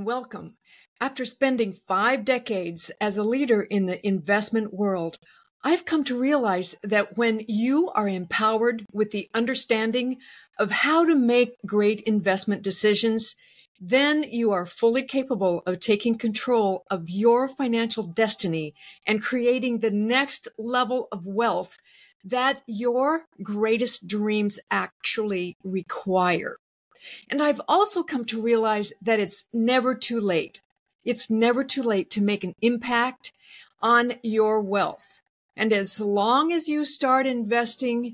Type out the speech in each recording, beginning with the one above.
welcome. After spending 5 decades as a leader in the investment world, I've come to realize that when you are empowered with the understanding of how to make great investment decisions, then you are fully capable of taking control of your financial destiny and creating the next level of wealth that your greatest dreams actually require. And I've also come to realize that it's never too late. It's never too late to make an impact on your wealth. And as long as you start investing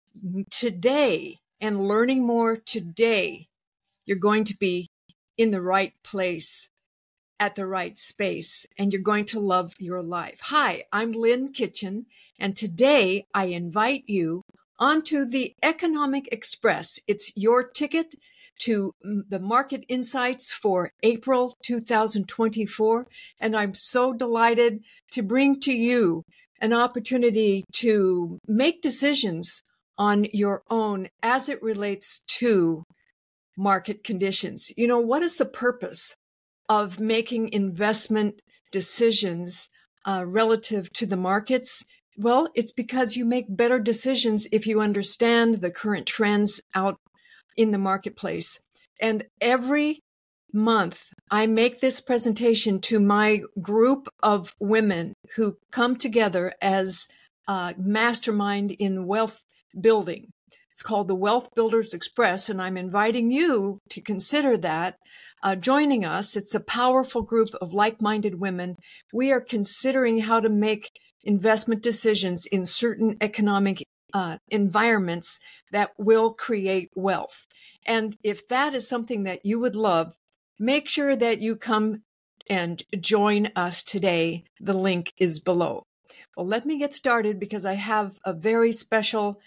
today and learning more today, you're going to be in the right place at the right space, and you're going to love your life. Hi, I'm Lynn Kitchen, and today I invite you onto the Economic Express. It's your ticket to the market insights for April 2024, and I'm so delighted to bring to you an opportunity to make decisions on your own as it relates to market conditions. You know, what is the purpose of making investment decisions relative to the markets? Well, it's because you make better decisions if you understand the current trends out in the marketplace. And every month, I make this presentation to my group of women who come together as a mastermind in wealth building. It's called the Wealth Builders Express, and I'm inviting you to consider that joining us. It's a powerful group of like-minded women. We are considering how to make investment decisions in certain economic environments that will create wealth. And if that is something that you would love, make sure that you come and join us today. The link is below. Well, let me get started because I have a very special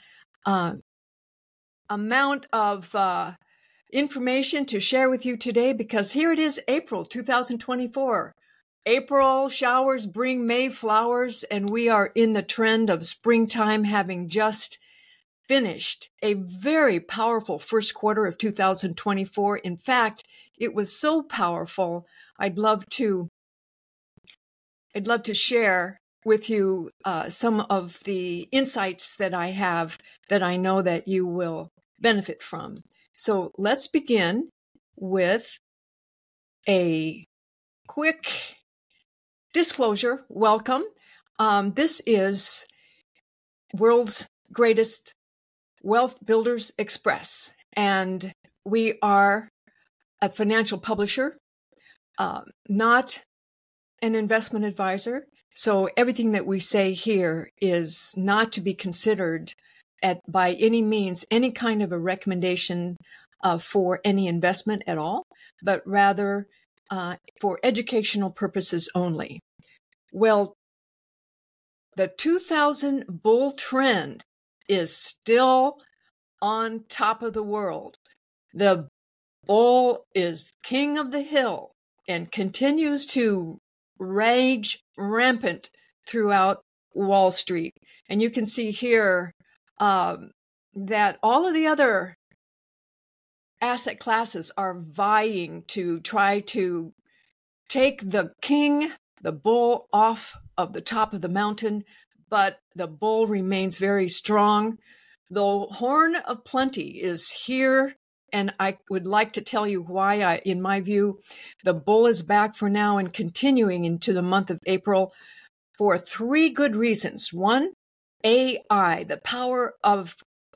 amount of information to share with you today, because here it is, April 2024. April showers bring May flowers, and we are in the trend of springtime, having just finished a very powerful first quarter of 2024. In fact, it was so powerful, I'd love to share with you some of the insights that I have that I know that you will benefit from. So let's begin with a quick disclosure. Welcome. This is World's Greatest Wealth Builders Express, and we are a financial publisher, not an investment advisor. So everything that we say here is not to be considered by any means any kind of a recommendation for any investment at all, but rather for educational purposes only. Well, the 2000 bull trend is still on top of the world. The bull is king of the hill and continues to rage rampant throughout Wall Street. And you can see here that all of the other asset classes are vying to try to take the king, the bull, off of the top of the mountain, but the bull remains very strong. The horn of plenty is here, and I would like to tell you why, in my view, the bull is back for now and continuing into the month of April for 3 good reasons. One, AI, the power of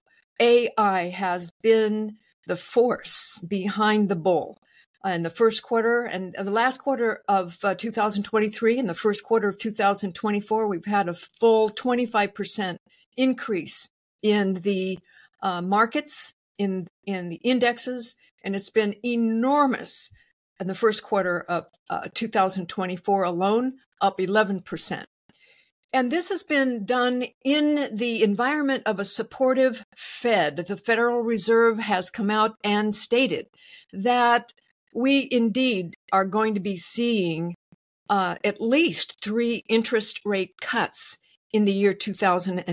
AI has been the force behind the bull. In the first quarter and the last quarter of 2023 and the first quarter of 2024, we've had a full 25% increase in the markets, in the indexes, and it's been enormous in the first quarter of 2024 alone, up 11%. And this has been done in the environment of a supportive Fed. The Federal Reserve has come out and stated that we indeed are going to be seeing at least 3 interest rate cuts in the year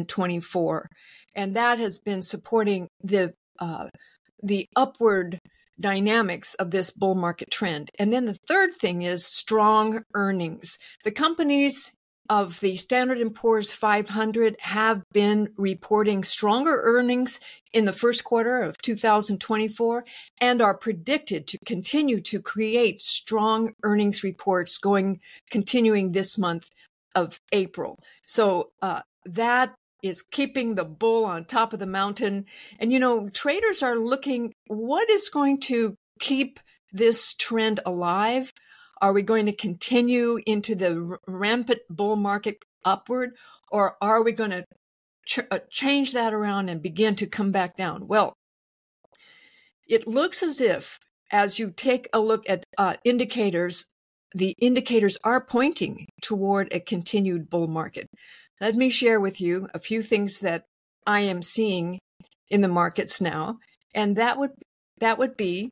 2024. And that has been supporting the upward dynamics of this bull market trend. And then the third thing is strong earnings. The companies of the Standard & Poor's 500 have been reporting stronger earnings in the first quarter of 2024 and are predicted to continue to create strong earnings reports continuing this month of April. So that is keeping the bull on top of the mountain. And, traders are looking, what is going to keep this trend alive? Are we going to continue into the rampant bull market upward, or are we going to change that around and begin to come back down? Well, it looks as if, as you take a look at indicators, the indicators are pointing toward a continued bull market. Let me share with you a few things that I am seeing in the markets now, and that would be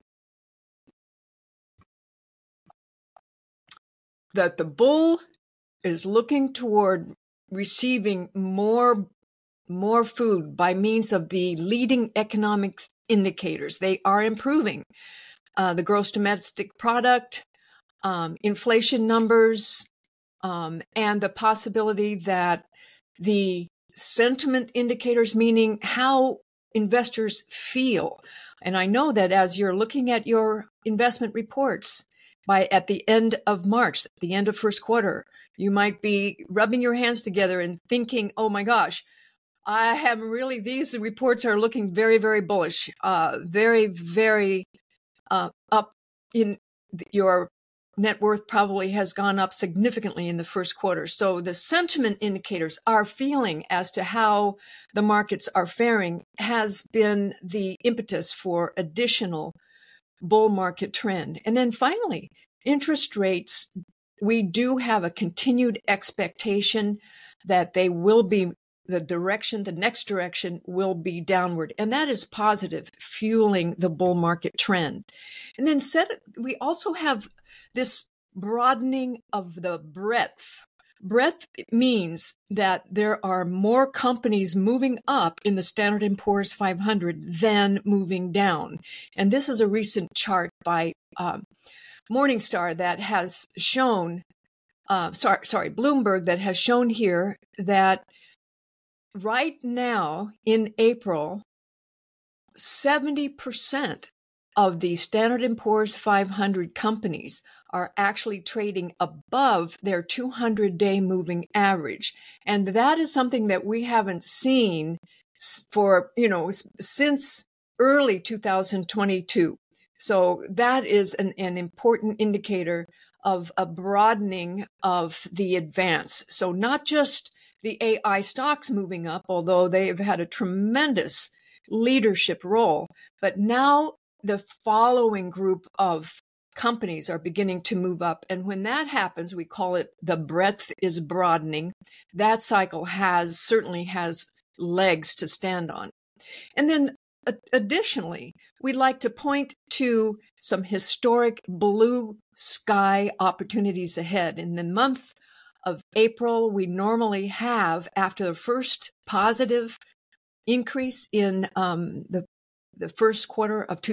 that the bull is looking toward receiving more food by means of the leading economic indicators. They are improving. The gross domestic product, inflation numbers, and the possibility that the sentiment indicators, meaning how investors feel. And I know that as you're looking at your investment reports at the end of March, the end of first quarter, you might be rubbing your hands together and thinking, oh my gosh, these reports are looking very, very bullish, very, very up. In your net worth probably has gone up significantly in the first quarter. So the sentiment indicators, our feeling as to how the markets are faring, has been the impetus for additional bull market trend. And then finally, interest rates, we do have a continued expectation that they will be the next direction will be downward. And that is positive, fueling the bull market trend. And then we also have this broadening of the breadth. Breadth means that there are more companies moving up in the Standard & Poor's 500 than moving down. And this is a recent chart by Morningstar that has shown, Bloomberg, that has shown here that right now in April, 70% of the Standard & Poor's 500 companies are actually trading above their 200-day moving average. And that is something that we haven't seen since early 2022. So that is an important indicator of a broadening of the advance. So not just the AI stocks moving up, although they've had a tremendous leadership role, but now the following group of companies are beginning to move up. And when that happens, we call it the breadth is broadening. That cycle certainly has legs to stand on. And then additionally, we'd like to point to some historic blue sky opportunities ahead. In the month of April, we normally have, after the first positive increase in the first quarter of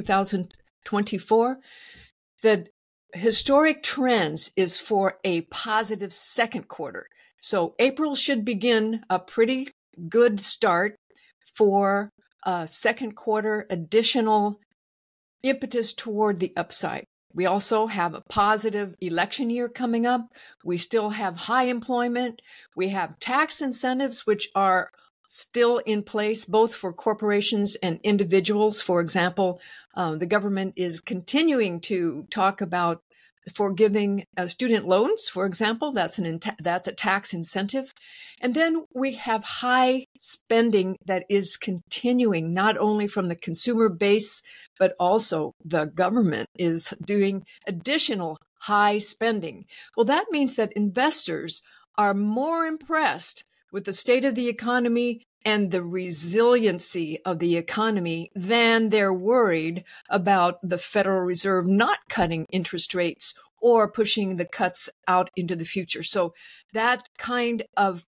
2024, the historic trends is for a positive second quarter. So April should begin a pretty good start for second quarter additional impetus toward the upside. We also have a positive election year coming up. We still have high employment. We have tax incentives, which are still in place, both for corporations and individuals. For example, the government is continuing to talk about forgiving student loans, for example. That's a tax incentive. And then we have high spending that is continuing, not only from the consumer base, but also the government is doing additional high spending. Well, that means that investors are more impressed with the state of the economy and the resiliency of the economy than they're worried about the Federal Reserve not cutting interest rates or pushing the cuts out into the future. So that kind of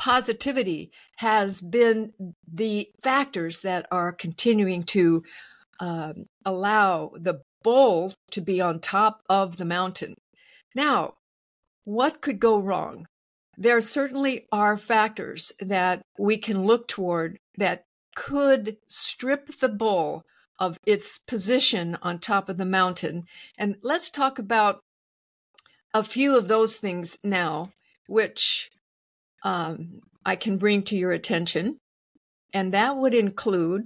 positivity has been the factors that are continuing to allow the bull to be on top of the mountain. Now, what could go wrong? There certainly are factors that we can look toward that could strip the bull of its position on top of the mountain. And let's talk about a few of those things now, which I can bring to your attention. And that would include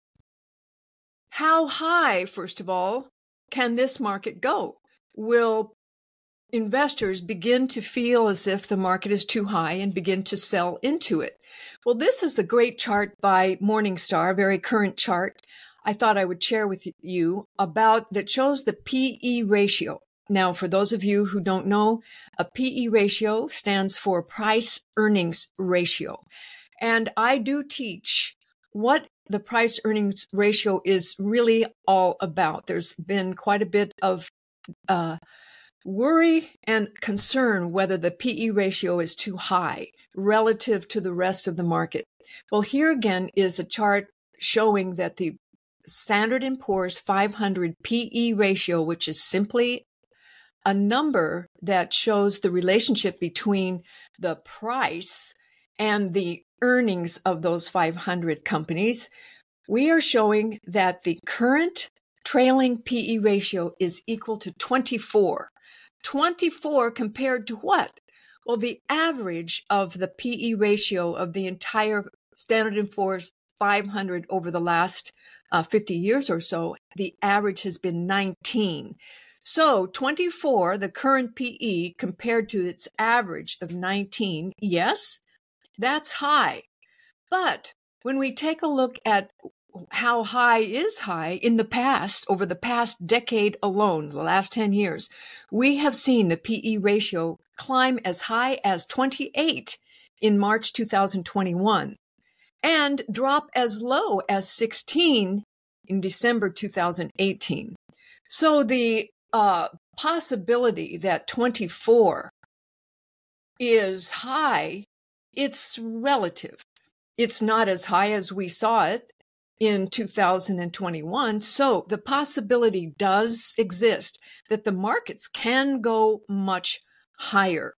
how high, first of all, can this market go? Will investors begin to feel as if the market is too high and begin to sell into it? Well, this is a great chart by Morningstar, a very current chart. I thought I would share with you about that shows the PE ratio. Now, for those of you who don't know, a PE ratio stands for price earnings ratio. And I do teach what the price earnings ratio is really all about. There's been quite a bit of worry and concern whether the PE ratio is too high relative to the rest of the market. Well, here again is a chart showing that the Standard & Poor's 500 PE ratio, which is simply a number that shows the relationship between the price and the earnings of those 500 companies, we are showing that the current trailing PE ratio is equal to 24. 24 compared to what? Well, the average of the PE ratio of the entire Standard & Poor's 500 over the last 50 years or so, the average has been 19. So 24, the current PE compared to its average of 19, yes, that's high. But when we take a look at how high is high in the past, over the past decade alone, the last 10 years, we have seen the PE ratio climb as high as 28 in March 2021 and drop as low as 16 in December 2018. So the possibility that 24 is high, it's relative. It's not as high as we saw it in 2021. So the possibility does exist that the markets can go much higher.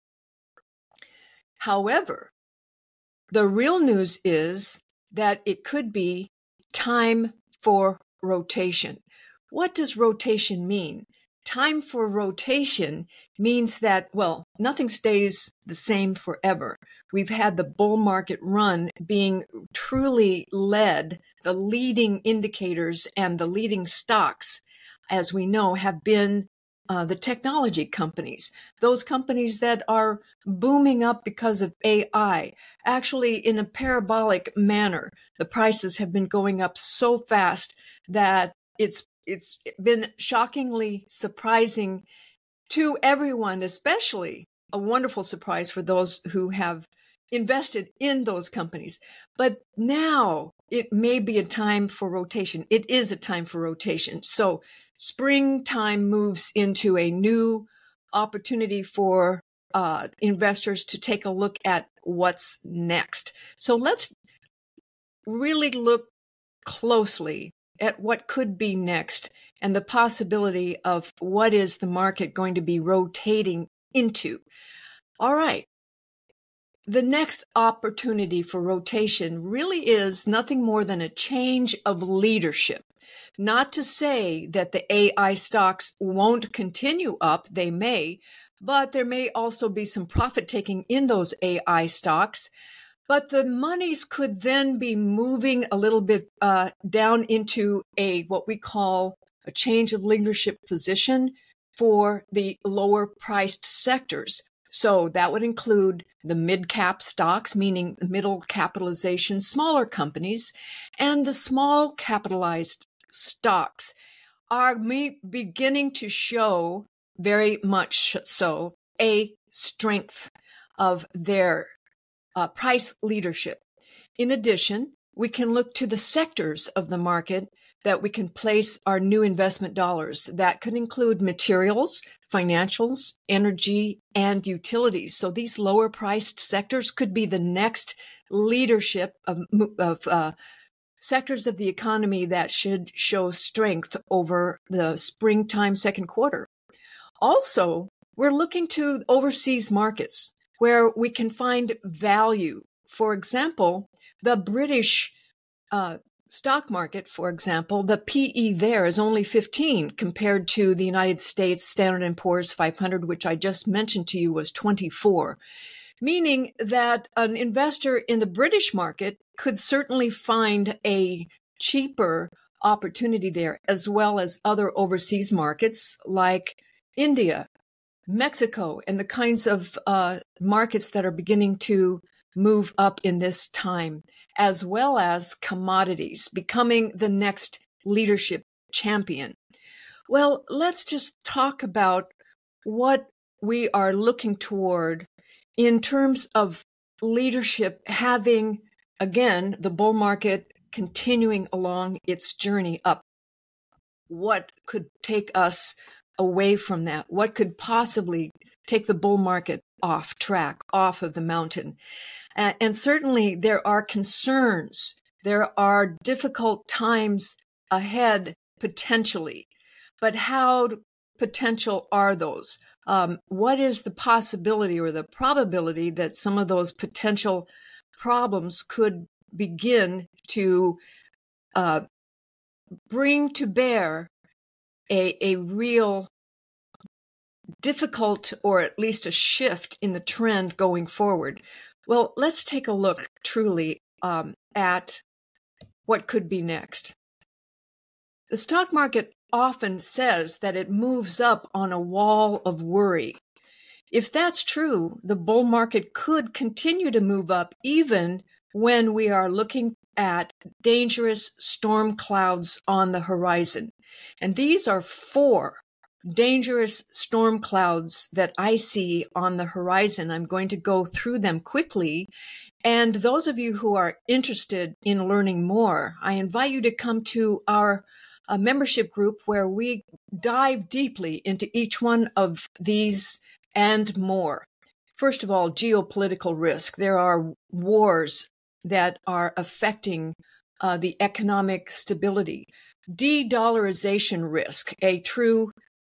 However, the real news is that it could be time for rotation. What does rotation mean? Time for rotation means that, well, nothing stays the same forever. We've had the bull market run being truly led. The leading indicators and the leading stocks, as we know, have been the technology companies, those companies that are booming up because of AI. Actually, in a parabolic manner, the prices have been going up so fast that it's been shockingly surprising to everyone, especially a wonderful surprise for those who have invested in those companies. But now it may be a time for rotation. It is a time for rotation. So springtime moves into a new opportunity for investors to take a look at what's next. So let's really look closely at what could be next and the possibility of what is the market going to be rotating into. All right. The next opportunity for rotation really is nothing more than a change of leadership. Not to say that the AI stocks won't continue up, they may, but there may also be some profit taking in those AI stocks. But the monies could then be moving a little bit down into what we call a change of leadership position for the lower priced sectors. So that would include the mid-cap stocks, meaning middle capitalization, smaller companies, and the small capitalized stocks are beginning to show very much so a strength of their price leadership. In addition, we can look to the sectors of the market that we can place our new investment dollars. That could include materials, financials, energy, and utilities. So these lower priced sectors could be the next leadership of sectors of the economy that should show strength over the springtime second quarter. Also, we're looking to overseas markets where we can find value. For example, the British stock market, for example, the PE there is only 15 compared to the United States Standard & Poor's 500, which I just mentioned to you was 24, meaning that an investor in the British market could certainly find a cheaper opportunity there, as well as other overseas markets like India, Mexico, and the kinds of markets that are beginning to move up in this time, as well as commodities becoming the next leadership champion. Well, let's just talk about what we are looking toward in terms of leadership having, again, the bull market continuing along its journey up. What could take us away from that? What could possibly take the bull market off track, off of the mountain? And certainly there are concerns. There are difficult times ahead potentially. But how potential are those? What is the possibility or the probability that some of those potential problems could begin to bring to bear a real difficult, or at least a shift in the trend going forward? Well, let's take a look truly at what could be next. The stock market often says that it moves up on a wall of worry. If that's true, the bull market could continue to move up even when we are looking at dangerous storm clouds on the horizon. And these are 4 dangerous storm clouds that I see on the horizon. I'm going to go through them quickly. And those of you who are interested in learning more, I invite you to come to our membership group where we dive deeply into each one of these and more. First of all, geopolitical risk. There are wars that are affecting the economic stability. De-dollarization risk, a true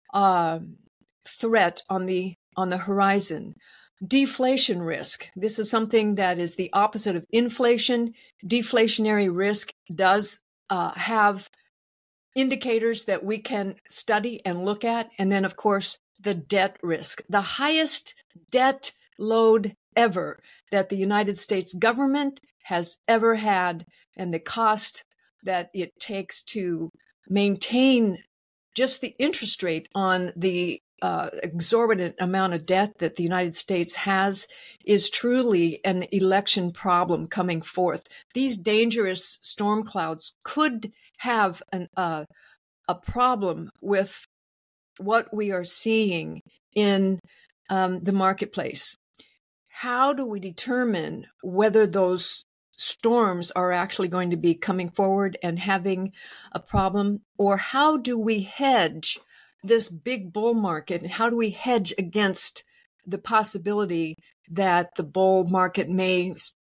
threat on the horizon. Deflation risk. This is something that is the opposite of inflation. Deflationary risk does have indicators that we can study and look at. And then, of course, the debt risk, the highest debt load ever that the United States government has ever had, and the cost that it takes to maintain just the interest rate on the exorbitant amount of debt that the United States has is truly an election problem coming forth. These dangerous storm clouds could have a problem with what we are seeing in the marketplace. How do we determine whether those storms are actually going to be coming forward and having a problem? Or how do we hedge this big bull market? And how do we hedge against the possibility that the bull market may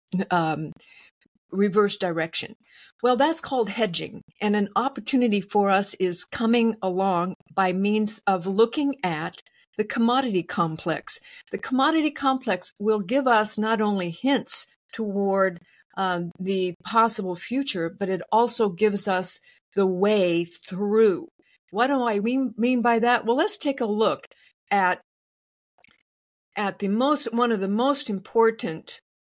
reverse direction? Well, that's called hedging. And an opportunity for us is coming along by means of looking at the commodity complex. The commodity complex will give us not only hints toward the possible future, but it also gives us the way through. What do I mean by that? Well, let's take a look at one of the most important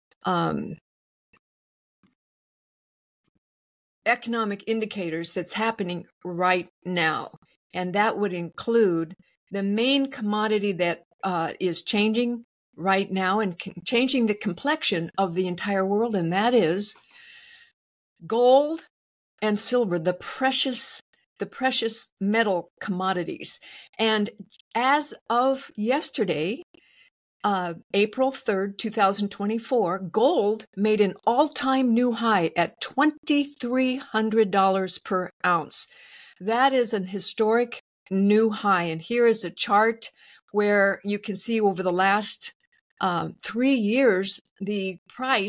economic indicators that's happening right now. And that would include the main commodity that is changing right now and changing the complexion of the entire world, and that is gold and silver, the precious metal commodities. And as of yesterday, April 3rd, 2024, gold made an all-time new high at $2,300 per ounce. That is an historic new high. And here is a chart where you can see over the last 3 years, the price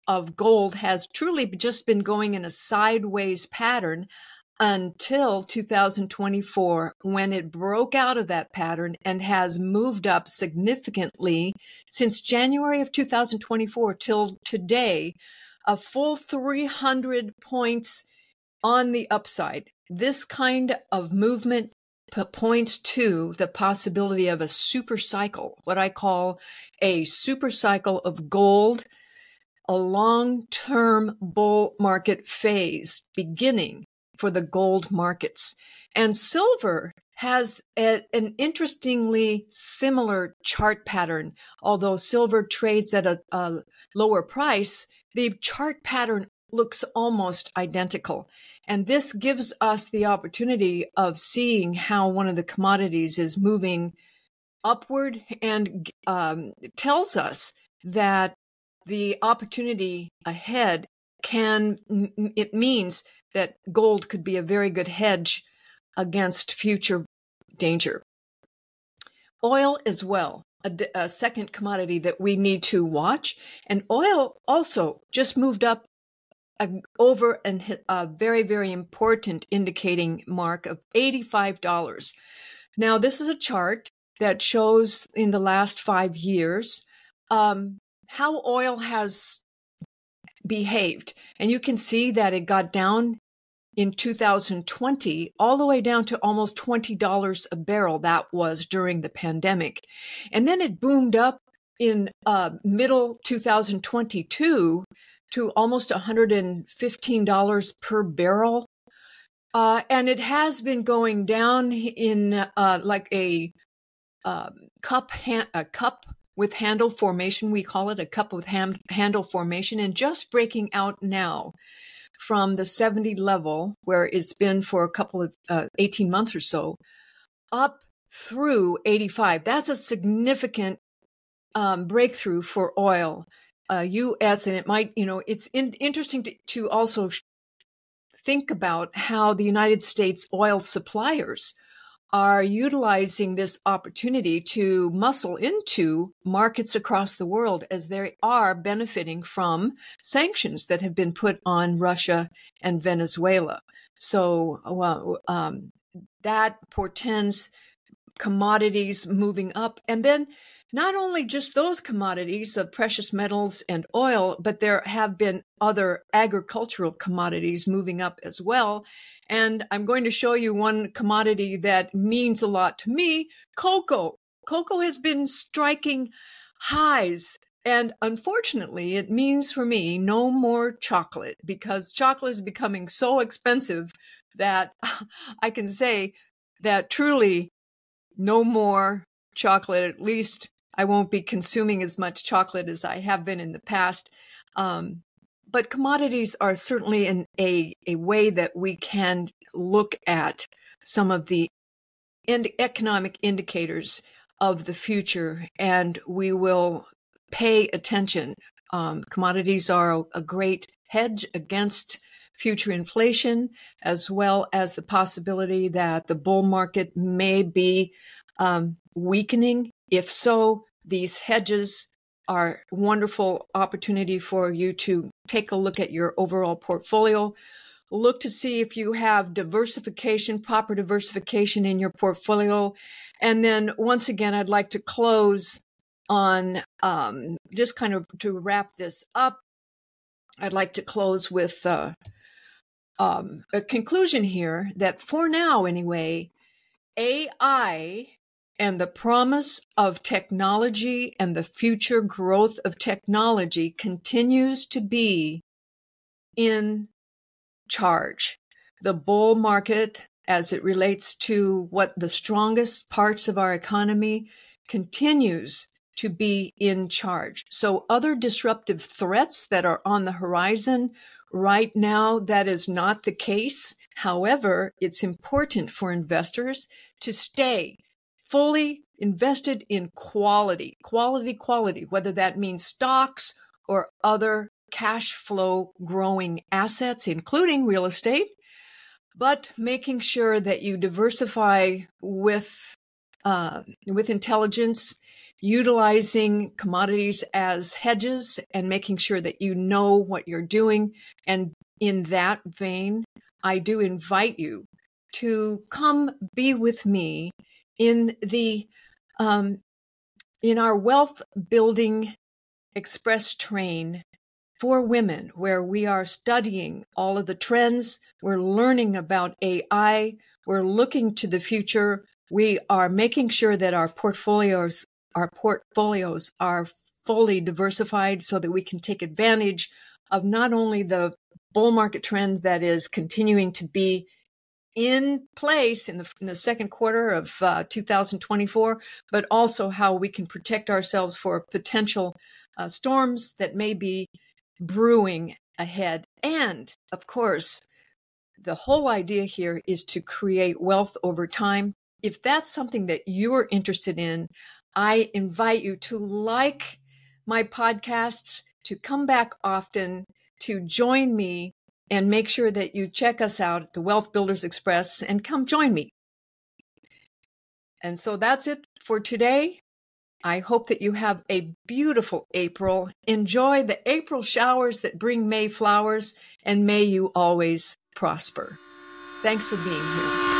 of gold has truly just been going in a sideways pattern until 2024, when it broke out of that pattern and has moved up significantly since January of 2024 till today, a full 300 points on the upside. This kind of movement points to the possibility of a super cycle, what I call a super cycle of gold, a long-term bull market phase beginning for the gold markets. And silver has an interestingly similar chart pattern. Although silver trades at a lower price, the chart pattern looks almost identical. And this gives us the opportunity of seeing how one of the commodities is moving upward, and tells us that the opportunity ahead it means that gold could be a very good hedge against future danger. Oil as well, a second commodity that we need to watch. And oil also just moved up over a very, very important indicating mark of $85. Now, this is a chart that shows in the last 5 years how oil has behaved. And you can see that it got down in 2020 all the way down to almost $20 a barrel. That was during the pandemic. And then it boomed up in middle 2022 to almost $115 per barrel. And it has been going down in like a cup with handle formation. We call it a cup with handle formation, and just breaking out now from the 70 level, where it's been for a couple of 18 months or so, up through 85. That's a significant breakthrough for oil. U.S., and it might, it's interesting to also think about how the United States oil suppliers are utilizing this opportunity to muscle into markets across the world, as they are benefiting from sanctions that have been put on Russia and Venezuela. So that portends commodities moving up. And then not only just those commodities of precious metals and oil, but there have been other agricultural commodities moving up as well. And I'm going to show you one commodity that means a lot to me, cocoa. Cocoa has been striking highs. And unfortunately, it means for me no more chocolate, because chocolate is becoming so expensive that I can say that truly no more chocolate. At least I won't be consuming as much chocolate as I have been in the past. But commodities are certainly a way that we can look at some of the economic indicators of the future, and we will pay attention. Commodities are a great hedge against future inflation, as well as the possibility that the bull market may be weakening. If so, these hedges are a wonderful opportunity for you to take a look at your overall portfolio. Look to see if you have diversification, proper diversification in your portfolio. And then once again, I'd like to close on just kind of to wrap this up. I'd like to close with a conclusion here that for now anyway, AI and the promise of technology and the future growth of technology continues to be in charge. The bull market, as it relates to what the strongest parts of our economy, continues to be in charge. So other disruptive threats that are on the horizon right now, that is not the case. However, it's important for investors to stay fully invested in quality, whether that means stocks or other cash flow growing assets, including real estate, but making sure that you diversify with intelligence utilizing commodities as hedges and making sure that you know what you're doing. And in that vein, I do invite you to come be with me in in our wealth building express train for women, where we are studying all of the trends. We're learning about AI. We're looking to the future. We are making sure that our portfolios are fully diversified so that we can take advantage of not only the bull market trend that is continuing to be in place in the second quarter of 2024, but also how we can protect ourselves for potential storms that may be brewing ahead. And of course, the whole idea here is to create wealth over time. If that's something that you're interested in, I invite you to like my podcasts, to come back often, to join me, and make sure that you check us out at the Wealth Builders Express and come join me. And so that's it for today. I hope that you have a beautiful April. Enjoy the April showers that bring May flowers, and may you always prosper. Thanks for being here.